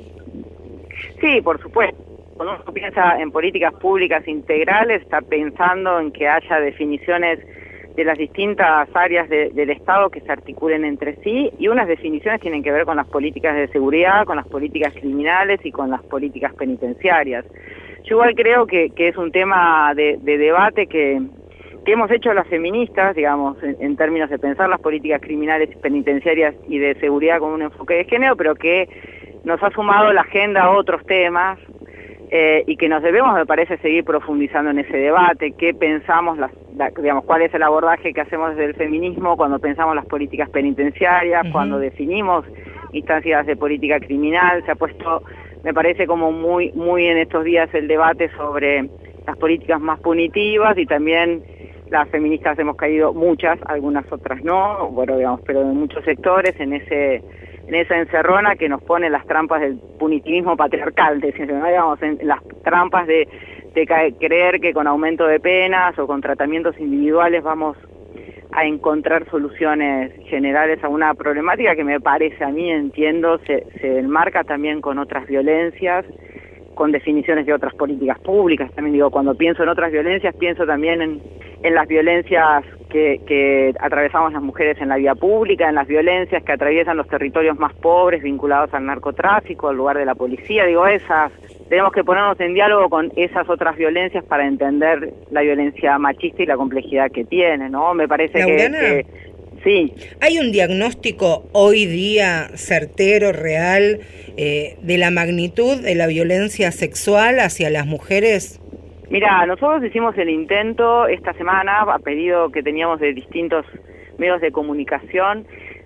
Sí, por supuesto. Cuando uno piensa en políticas públicas integrales, está pensando en que haya definiciones de las distintas áreas de, del Estado que se articulen entre sí, y unas definiciones tienen que ver con las políticas de seguridad, con las políticas criminales y con las políticas penitenciarias. Yo igual creo que, que es un tema de, de debate que que hemos hecho las feministas, digamos, en, en términos de pensar las políticas criminales, penitenciarias y de seguridad con un enfoque de género, pero que nos ha sumado la agenda a otros temas eh, y que nos debemos, me parece, seguir profundizando en ese debate. ¿Qué pensamos, las, la, digamos, cuál es el abordaje que hacemos desde el feminismo cuando pensamos las políticas penitenciarias, uh-huh. cuando definimos instancias de política criminal? Se ha puesto, me parece, como muy, muy en estos días el debate sobre las políticas más punitivas, y también las feministas hemos caído, muchas, algunas otras no, bueno, digamos, pero en muchos sectores, en ese en esa encerrona que nos pone las trampas del punitivismo patriarcal, de, digamos, en las trampas de, de creer que con aumento de penas o con tratamientos individuales vamos a encontrar soluciones generales a una problemática que me parece, a mí entiendo, se, se enmarca también con otras violencias, con definiciones de otras políticas públicas. También digo, cuando pienso en otras violencias, pienso también en, en las violencias que, que atravesamos las mujeres en la vía pública, en las violencias que atraviesan los territorios más pobres vinculados al narcotráfico, al lugar de la policía. Digo, esas, tenemos que ponernos en diálogo con esas otras violencias para entender la violencia machista y la complejidad que tiene, ¿no? Me parece que, que sí. ¿Hay un diagnóstico hoy día certero, real, eh, de la magnitud de la violencia sexual hacia las mujeres? Mira, nosotros hicimos el intento esta semana, a pedido que teníamos de distintos medios de comunicación,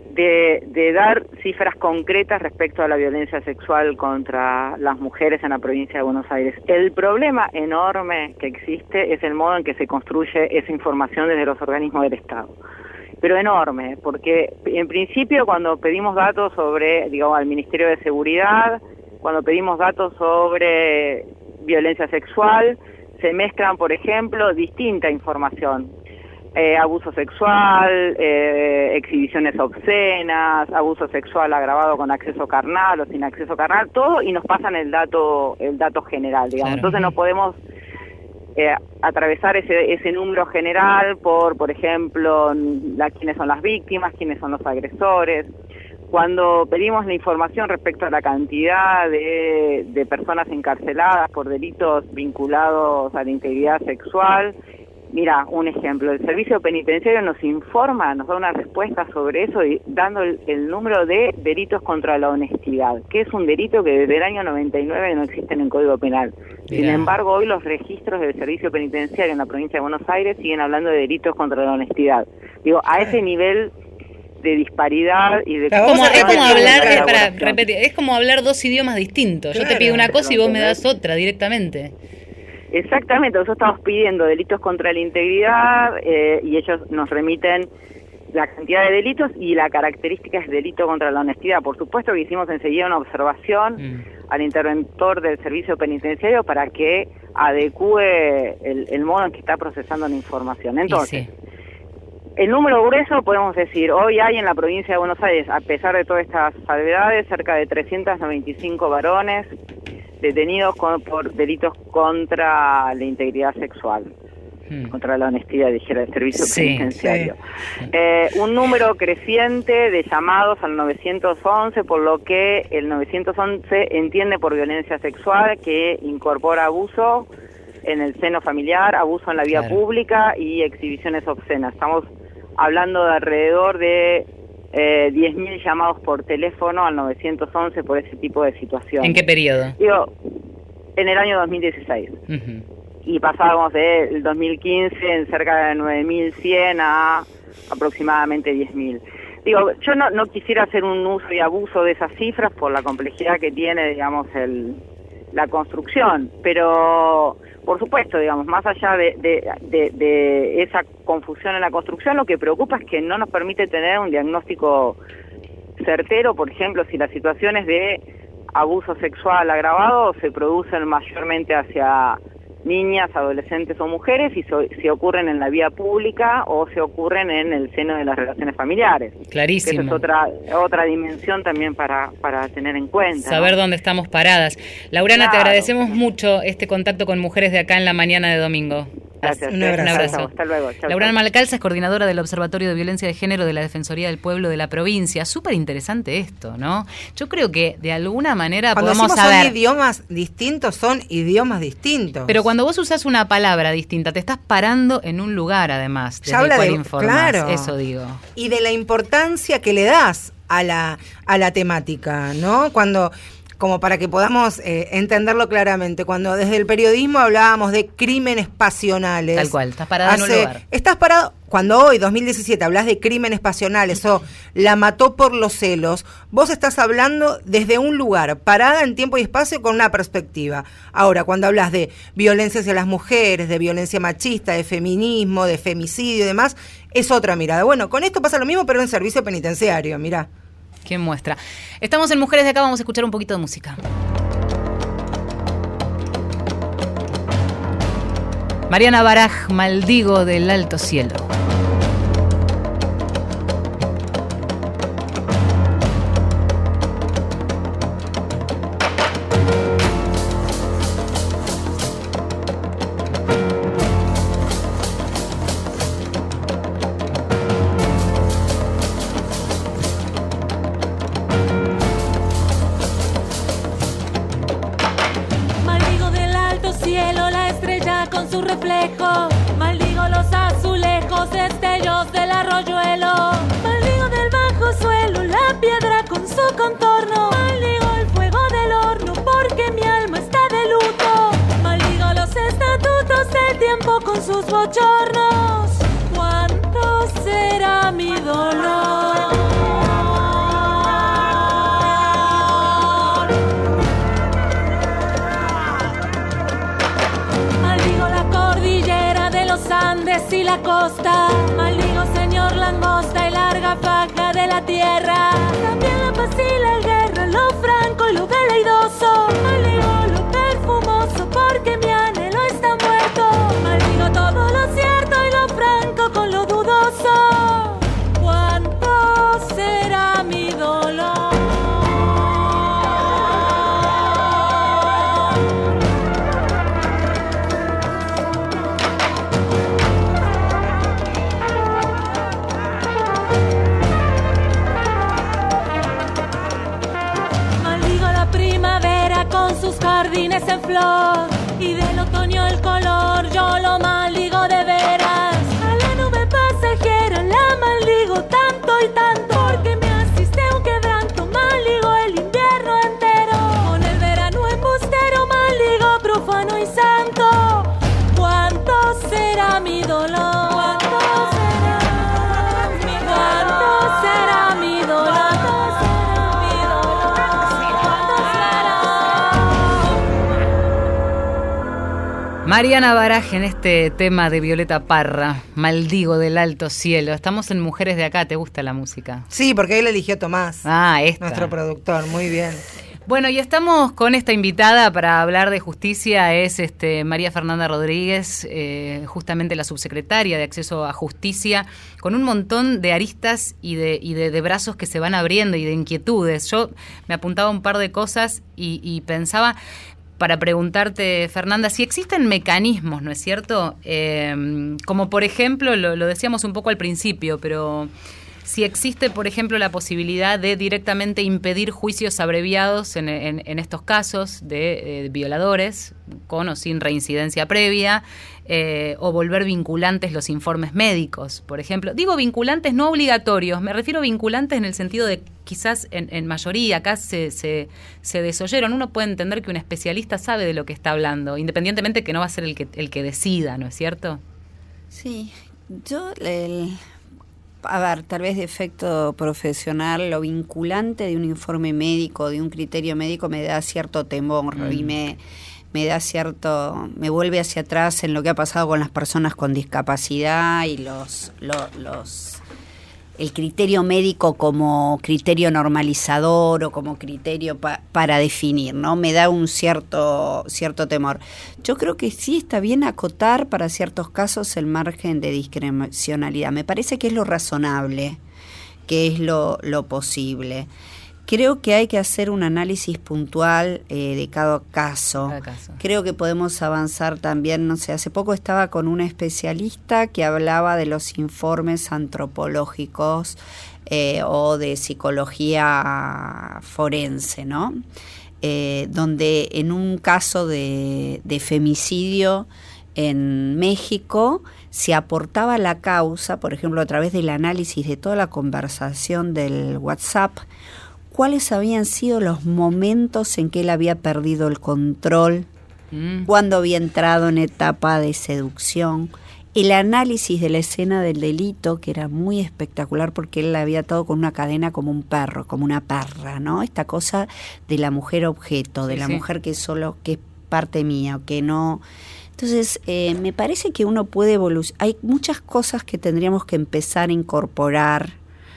de, de dar cifras concretas respecto a la violencia sexual contra las mujeres en la provincia de Buenos Aires. El problema enorme que existe es el modo en que se construye esa información desde los organismos del Estado. Pero enorme, porque en principio cuando pedimos datos sobre, digamos, al Ministerio de Seguridad, cuando pedimos datos sobre violencia sexual, se mezclan, por ejemplo, distinta información. Eh, abuso sexual, eh, exhibiciones obscenas, abuso sexual agravado con acceso carnal o sin acceso carnal, todo, y nos pasan el dato, el dato general, digamos. Claro. Entonces no podemos Eh, atravesar ese ese número general por, por ejemplo, la, quiénes son las víctimas, quiénes son los agresores. Cuando pedimos la información respecto a la cantidad de, de personas encarceladas por delitos vinculados a la integridad sexual, mira, un ejemplo, el servicio penitenciario nos informa, nos da una respuesta sobre eso, y dando el, el número de delitos contra la honestidad, que es un delito que desde el año noventa y nueve no existe en el Código Penal. Sin Mirá. embargo, hoy los registros del servicio penitenciario en la provincia de Buenos Aires siguen hablando de delitos contra la honestidad. Digo, a ese nivel de disparidad y de... Como, es como hablar, de eh, para repetir, es como hablar dos idiomas distintos. Yo te pido una cosa y vos me das otra directamente. Exactamente, nosotros estamos pidiendo delitos contra la integridad eh, y ellos nos remiten la cantidad de delitos y la característica es delito contra la honestidad. Por supuesto que hicimos enseguida una observación mm. al interventor del servicio penitenciario para que adecue el, el modo en que está procesando la información. Entonces, sí. El número grueso, podemos decir, hoy hay en la provincia de Buenos Aires, a pesar de todas estas salvedades, cerca de trescientos noventa y cinco varones detenidos con, por delitos contra la integridad sexual, hmm. contra la honestidad, dijera el servicio sí, penitenciario. Sí. Eh, un número creciente de llamados al novecientos once, por lo que el novecientos once entiende por violencia sexual que incorpora abuso en el seno familiar, abuso en la vía claro. pública y exhibiciones obscenas. Estamos hablando de alrededor de eh, diez mil llamados por teléfono al novecientos once por ese tipo de situaciones. ¿En qué periodo? Digo, en el año dos mil dieciséis. Uh-huh. Y pasábamos del dos mil quince en cerca de nueve mil cien a aproximadamente diez mil. Digo, yo no, no quisiera hacer un uso y abuso de esas cifras por la complejidad que tiene, digamos, el, la construcción, pero... Por supuesto, digamos, más allá de, de, de, de esa confusión en la construcción, lo que preocupa es que no nos permite tener un diagnóstico certero. Por ejemplo, si las situaciones de abuso sexual agravado se producen mayormente hacia niñas, adolescentes o mujeres, y so, si ocurren en la vía pública o se ocurren en el seno de las relaciones familiares. Clarísimo. Esa es otra otra dimensión también para, para tener en cuenta. Saber, ¿no?, dónde estamos paradas. Laurana, claro, te agradecemos mucho este contacto con Mujeres de Acá en la mañana de domingo. Gracias. Un abrazo. Un abrazo. Hasta luego. Chau, Laurana chau. Malcalza es coordinadora del Observatorio de Violencia de Género de la Defensoría del Pueblo de la provincia. Súper interesante esto, ¿no? Yo creo que de alguna manera cuando podemos decimos saber... son idiomas distintos, son idiomas distintos. Pero cuando vos usás una palabra distinta, te estás parando en un lugar, además, desde ya habla el cual de, informás. Claro. Eso digo. Y de la importancia que le das a la, a la temática, ¿no? Cuando... como para que podamos eh, entenderlo claramente, cuando desde el periodismo hablábamos de crímenes pasionales. Tal cual, estás parado hace, en un lugar. Estás parado, cuando hoy, dos mil diecisiete, hablas de crímenes pasionales o la mató por los celos, vos estás hablando desde un lugar, parada en tiempo y espacio con una perspectiva. Ahora, cuando hablas de violencia hacia las mujeres, de violencia machista, de feminismo, de femicidio y demás, es otra mirada. Bueno, con esto pasa lo mismo, pero en servicio penitenciario, mirá. ¿Quién muestra? Estamos en Mujeres de Acá, vamos a escuchar un poquito de música. Mariana Baraj, Maldigo del Alto Cielo. Maldigo los azulejos, destellos del arroyuelo. Maldigo del bajo suelo, la piedra con su contorno. Maldigo el fuego del horno, porque mi alma está de luto. Maldigo los estatutos del tiempo con sus bochornos. ¿Cuánto será mi dolor? Andes y la costa, maldigo señor langosta y larga faja de la tierra. También la paz y la guerra, lo franco y lo veleidoso. Maldigo lo perfumoso porque mi anhelo está muerto. Maldigo todo lo cierto y lo franco con lo dudoso. ¿Cuánto será mi dolor? en flor y del otoño el color, yo lo maldigo de veras. A la nube pasajera la maldigo tanto y tanto, porque me asiste un quebranto, maldigo el invierno entero. Con el verano embustero maldigo profano y santo. ¿Cuánto será mi dolor? ¿Cuánto será mi dolor? ¿Cuánto será mi dolor? Mariana Baraj en este tema de Violeta Parra, Maldigo del alto cielo. Estamos en Mujeres de Acá, ¿te gusta la música? Sí, porque él eligió Tomás. Ah, esta. Nuestro productor, muy bien. Bueno, y estamos con esta invitada para hablar de justicia, es este María Fernanda Rodríguez, eh, justamente la subsecretaria de Acceso a Justicia, con un montón de aristas y de, y de, de brazos que se van abriendo y de inquietudes. Yo me apuntaba un par de cosas y, y pensaba... para preguntarte, Fernanda, si existen mecanismos, ¿no es cierto? Eh, como por ejemplo, lo, lo decíamos un poco al principio, pero si existe, por ejemplo, la posibilidad de directamente impedir juicios abreviados en, en, en estos casos de eh, violadores, con o sin reincidencia previa, eh, o volver vinculantes los informes médicos, por ejemplo. Digo vinculantes no obligatorios, me refiero a vinculantes en el sentido de quizás en, en mayoría, acá se, se, se desoyeron. Uno puede entender que un especialista sabe de lo que está hablando, independientemente que no va a ser el que, el que decida, ¿no es cierto? Sí, yo... El... A ver, tal vez de efecto profesional, lo vinculante de un informe médico, de un criterio médico, me da cierto temor mm. y me, me da cierto, me vuelve hacia atrás en lo que ha pasado con las personas con discapacidad y los, los, los el criterio médico como criterio normalizador o como criterio pa, para definir, ¿no? Me da un cierto cierto temor. Yo creo que sí está bien acotar para ciertos casos el margen de discrecionalidad. Me parece que es lo razonable, que es lo, lo posible. Creo que hay que hacer un análisis puntual eh, de cada caso. cada caso. Creo que podemos avanzar también, no sé, hace poco estaba con una especialista que hablaba de los informes antropológicos eh, o de psicología forense, ¿no? Eh, donde en un caso de, de femicidio en México se aportaba la causa, por ejemplo, a través del análisis de toda la conversación del WhatsApp, cuáles habían sido los momentos en que él había perdido el control, mm. cuándo había entrado en etapa de seducción, el análisis de la escena del delito, que era muy espectacular porque él la había atado con una cadena como un perro, como una perra, ¿no? Esta cosa de la mujer objeto, de sí, la sí. mujer que solo, que es parte mía, o que no... Entonces, eh, me parece que uno puede evolucionar. Hay muchas cosas que tendríamos que empezar a incorporar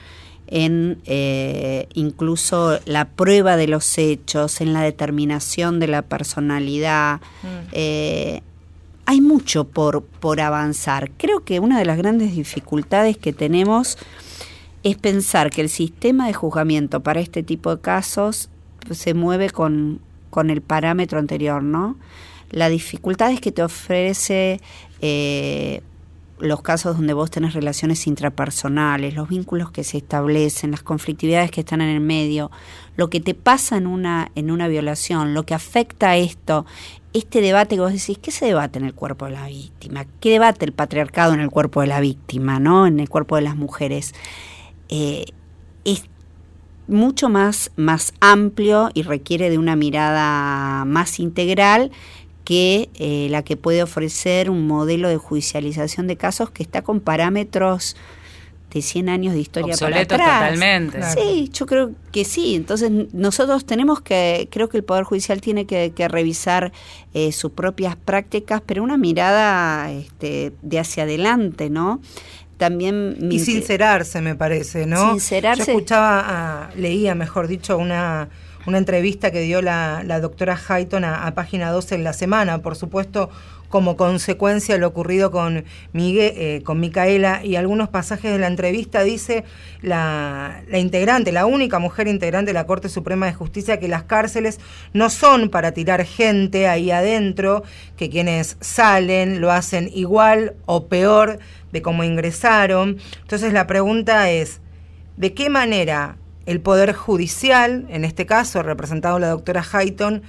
en eh, incluso la prueba de los hechos, en la determinación de la personalidad. Mm. Eh, hay mucho por, por avanzar. Creo que una de las grandes dificultades que tenemos es pensar que el sistema de juzgamiento para este tipo de casos se mueve con, con el parámetro anterior, ¿no? La dificultad es que te ofrece... Eh, los casos donde vos tenés relaciones intrapersonales, los vínculos que se establecen, las conflictividades que están en el medio, lo que te pasa en una, en una violación, lo que afecta a esto, este debate que vos decís, ¿qué se debate en el cuerpo de la víctima? ¿Qué debate el patriarcado en el cuerpo de la víctima, ¿no? En el cuerpo de las mujeres? Eh, es mucho más, más amplio y requiere de una mirada más integral que eh, la que puede ofrecer un modelo de judicialización de casos que está con parámetros de cien años de historia obsoletos para atrás. Totalmente. Sí, yo creo que sí. Entonces nosotros tenemos que, creo que el Poder Judicial tiene que, que revisar eh, sus propias prácticas, pero una mirada este, de hacia adelante, ¿no? También y sincerarse, me parece, ¿no? Sincerarse. Yo escuchaba, a, leía, mejor dicho, una... una entrevista que dio la, la doctora Hayton a, a Página doce en La Semana, por supuesto, como consecuencia de lo ocurrido con Miguel, eh, con Micaela, y algunos pasajes de la entrevista dice la, la integrante, la única mujer integrante de la Corte Suprema de Justicia, que las cárceles no son para tirar gente ahí adentro, que quienes salen lo hacen igual o peor de cómo ingresaron. Entonces la pregunta es, ¿de qué manera el Poder Judicial, en este caso representado la doctora Hayton,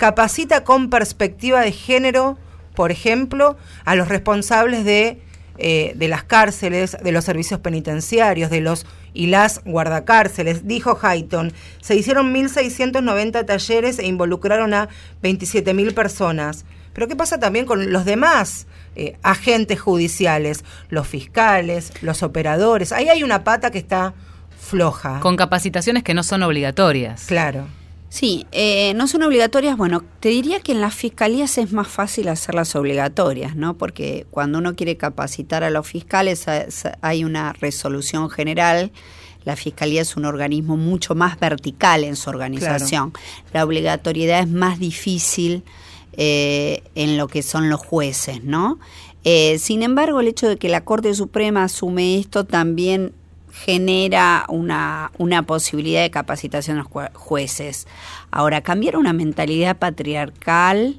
capacita con perspectiva de género, por ejemplo, a los responsables de, eh, de las cárceles, de los servicios penitenciarios, de los y las guardacárceles. Dijo Hayton, se hicieron mil seiscientos noventa talleres e involucraron a veintisiete mil personas. Pero ¿qué pasa también con los demás eh, agentes judiciales, los fiscales, los operadores? Ahí hay una pata que está floja. Con capacitaciones que no son obligatorias. Claro. Sí, eh, no son obligatorias. Bueno, te diría que en las fiscalías es más fácil hacerlas obligatorias, ¿no? Porque cuando uno quiere capacitar a los fiscales hay una resolución general. La fiscalía es un organismo mucho más vertical en su organización. Claro. La obligatoriedad es más difícil eh, en lo que son los jueces, ¿no? Eh, sin embargo, el hecho de que la Corte Suprema asume esto también genera una, una posibilidad de capacitación a los jueces. Ahora, cambiar una mentalidad patriarcal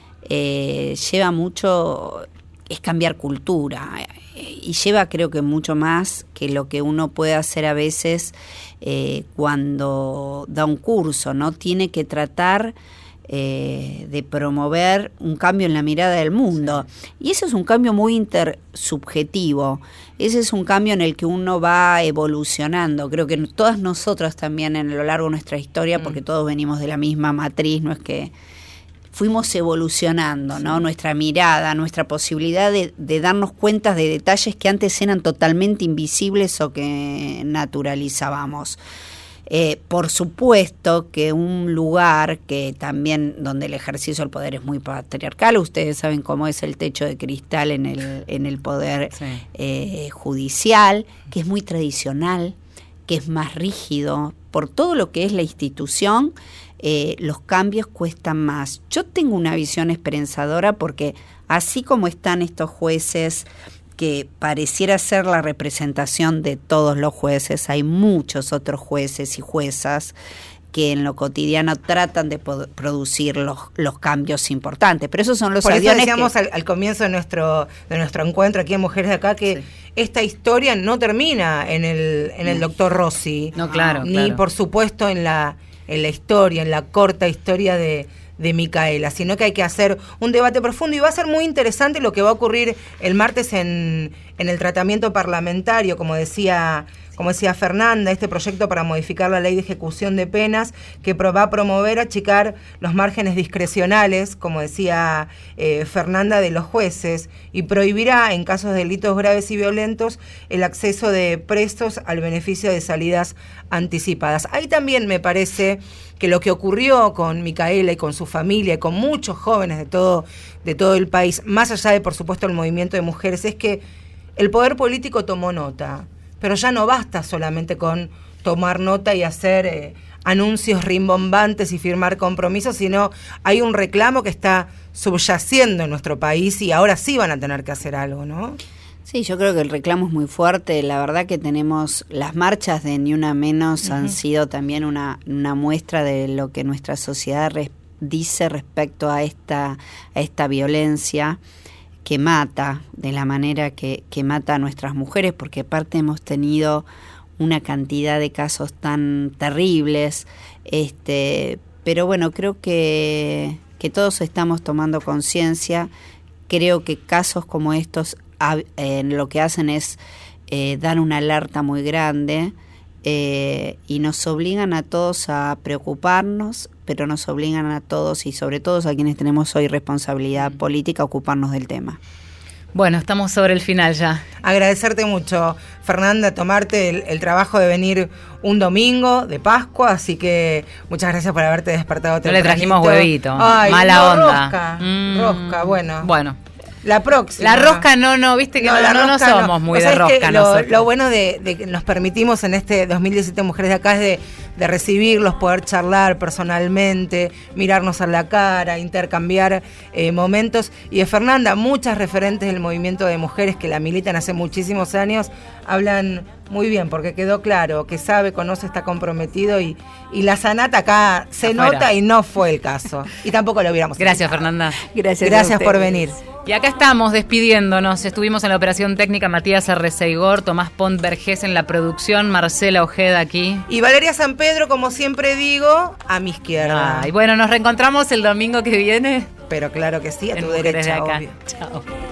eh, lleva mucho, es cambiar cultura, y lleva creo que mucho más que lo que uno puede hacer a veces eh, cuando da un curso, ¿no? Tiene que tratar Eh, de promover un cambio en la mirada del mundo. Y ese es un cambio muy intersubjetivo. Ese es un cambio en el que uno va evolucionando. Creo que todas nosotras también en lo largo de nuestra historia, porque todos venimos de la misma matriz, no es que fuimos evolucionando, ¿no? Sí. Nuestra mirada, nuestra posibilidad de, de darnos cuenta de detalles que antes eran totalmente invisibles o que naturalizábamos. Eh, por supuesto que un lugar que también donde el ejercicio del poder es muy patriarcal, ustedes saben cómo es el techo de cristal en el, en el poder sí. eh, judicial, que es muy tradicional, que es más rígido, por todo lo que es la institución, eh, los cambios cuestan más. Yo tengo una visión esperanzadora porque así como están estos jueces que pareciera ser la representación de todos los jueces, hay muchos otros jueces y juezas que en lo cotidiano tratan de po- producir los, los cambios importantes, pero esos son los Por aviones eso decíamos que... al, al comienzo de nuestro de nuestro encuentro aquí en Mujeres de Acá que sí. esta historia no termina en el en el doctor Rossi, no, claro, ni claro. por supuesto en la en la historia, en la corta historia de de Micaela, sino que hay que hacer un debate profundo y va a ser muy interesante lo que va a ocurrir el martes en, en el tratamiento parlamentario, como decía, como decía Fernanda, este proyecto para modificar la ley de ejecución de penas que pro, va a promover achicar los márgenes discrecionales, como decía eh, Fernanda, de los jueces y prohibirá en casos de delitos graves y violentos el acceso de presos al beneficio de salidas anticipadas. Ahí también me parece que lo que ocurrió con Micaela y con su familia y con muchos jóvenes de todo, de todo el país, más allá de, por supuesto, el movimiento de mujeres, es que el poder político tomó nota, pero ya no basta solamente con tomar nota y hacer eh, anuncios rimbombantes y firmar compromisos, sino hay un reclamo que está subyaciendo en nuestro país y ahora sí van a tener que hacer algo, ¿no? Sí, yo creo que el reclamo es muy fuerte. La verdad que tenemos las marchas de Ni Una Menos uh-huh. han sido también una, una muestra de lo que nuestra sociedad res, dice respecto a esta, a esta violencia que mata, de la manera que, que mata a nuestras mujeres, porque aparte hemos tenido una cantidad de casos tan terribles, este, pero bueno, creo que, que todos estamos tomando conciencia. Creo que casos como estos eh, lo que hacen es eh, dar una alerta muy grande eh, y nos obligan a todos a preocuparnos, pero nos obligan a todos y sobre todo a quienes tenemos hoy responsabilidad política a ocuparnos del tema. Bueno, estamos sobre el final ya. Agradecerte mucho, Fernanda, tomarte el, el trabajo de venir un domingo de Pascua, así que muchas gracias por haberte despertado. No le trajimos huevito, Ay, mala no, onda. Rosca, mm. rosca, bueno. Bueno. La próxima. La rosca no, no, viste que no, no, no, no somos no. muy de rosca lo, nosotros. Lo bueno de, de que nos permitimos en este dos mil diecisiete Mujeres de Acá es de, de recibirlos, poder charlar personalmente, mirarnos a la cara, intercambiar eh, momentos. Y de Fernanda, muchas referentes del movimiento de mujeres que la militan hace muchísimos años, hablan Muy bien, porque quedó claro que sabe, conoce, está comprometido y, y la sanata acá se Afuera. nota y no fue el caso. Y tampoco lo hubiéramos Gracias, evitado. Fernanda. Gracias, Gracias a por ustedes. venir. Y acá estamos despidiéndonos. Estuvimos en la operación técnica Matías Arreceigor, Tomás Pont Vergés en la producción, Marcela Ojeda aquí. Y Valeria San Pedro, como siempre digo, a mi izquierda. Y bueno, nos reencontramos el domingo que viene. Pero claro que sí, a en tu Mujeres derecha, de Acá. obvio. Chao.